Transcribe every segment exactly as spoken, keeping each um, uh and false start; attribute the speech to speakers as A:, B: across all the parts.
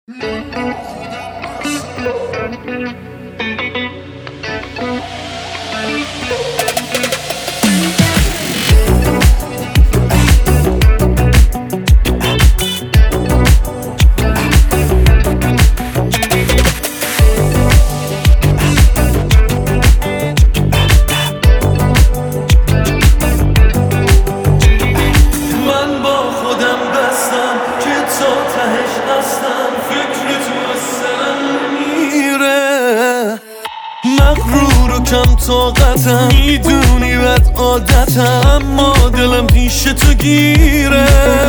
A: مغرور و کم طاقتم، میدونی بد عادتم، اما دلم پیش تو گیره.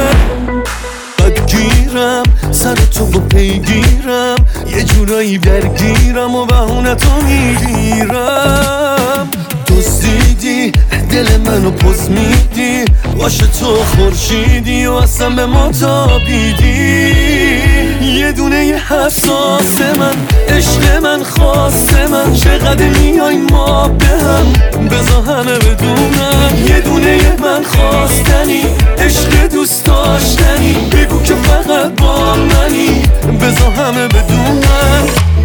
A: بدگیرم سر تو با پیگیرم، یه جورایی درگیرم و بهونه تو میگیرم. دزدیدی دل منو پس میدی، باشه تو خورشیدی و اصلا به ما تابیدی. یه دونه یه حساس من، عشق من، خاص من، چقدر میای ما به هم، بذار همه بدونم. یه دونه یه من خواستنی، عشق دوست داشتنی، بگو که فقط با منی، بذار همه بدونم.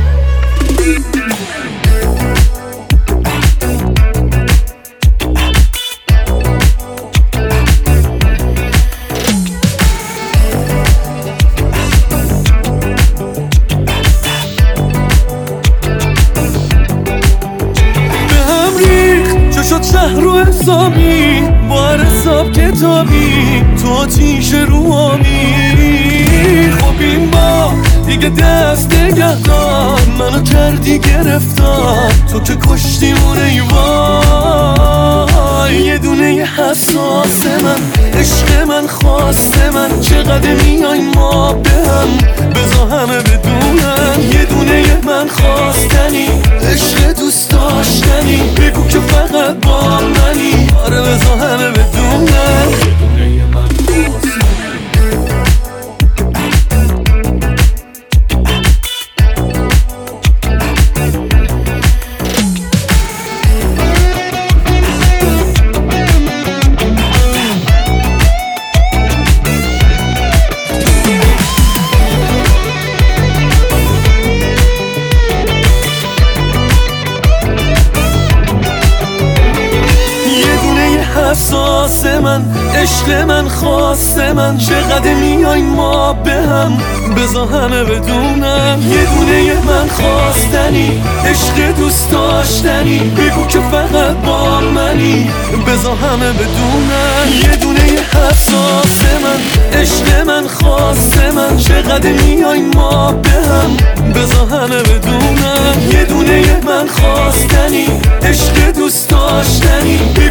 A: شد شهر رو حسابی، با هر حساب کتابی، تو آتیش رو آبی. خب این با دیگه دست نگهدار، منو کردی گرفتار، تو که کشتیمونه ای وای. یه دونه یه حساس من، عشق من، خواست من، چقدر میای ما به هم، بذار همه بدونن. یه دونه یه من خواستنی، عشق دوست داشتنی، بگو که فقط با منی، آره بذار همه بدونن. یه دونه یه من خواستنی. حساس من، عشق من، خواست من، چقدر میای ما به هم، بذار همه بدونم. یه دونه یه من خواستنی، عشق دوست داشتنی، بگو که فقط با منی، بذار همه بدونم. یه دونه یه حساس من، عشق من، خواست من، چقدر میای ما به هم، بذار همه بدونم. یه دونه یه من خواستنی، عشق دوست داشتنی،